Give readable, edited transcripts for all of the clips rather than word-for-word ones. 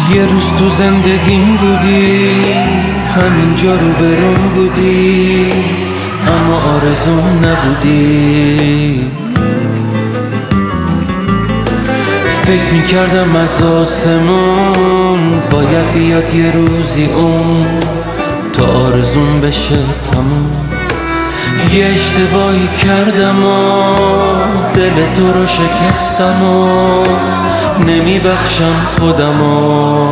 یه روز تو زندگیم بودی، همینجا رو برم بودی، اما آرزوم نبودی. فکر میکردم از آسمون باید بیاد یه روزی اون تا آرزوم بشه تموم. یه اشتباهی کردم و دل تو رو شکستم و نمیبخشم خودم و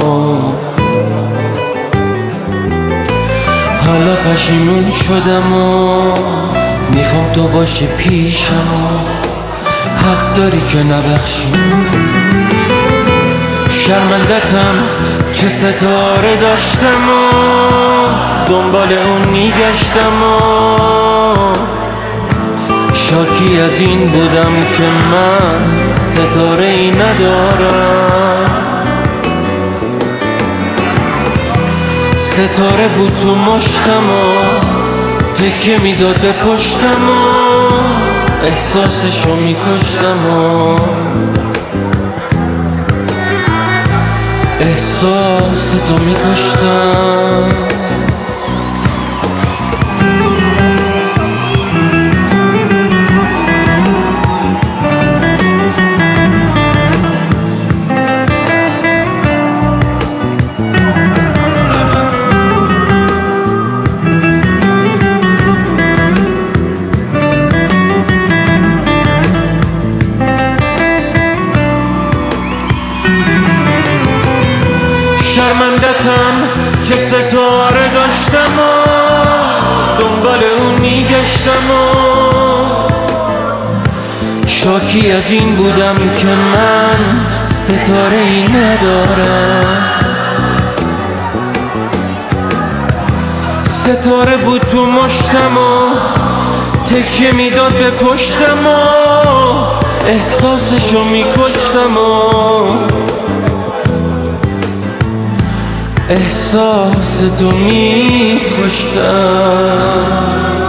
حالا پشیمون شدم و میخوام تو باشی پیشم و حق داری که نبخشی. شرمندتم که ستاره داشتم و دنبال اون میگشتم و شاکی از این بودم که من ستاره ای ندارم. ستاره بود تو مشتم و تکیه میداد به پشتم و احساسشو میکشتم و احساس تو میکشتم. شرمندتم که ستاره داشتم و دنبال اون میگشتم و شاکی از این بودم که من ستاره ای ندارم. ستاره بود تو مشتم و تکیه میداد به پشتم و احساسشو میکشتم و احساس تو میکشتم.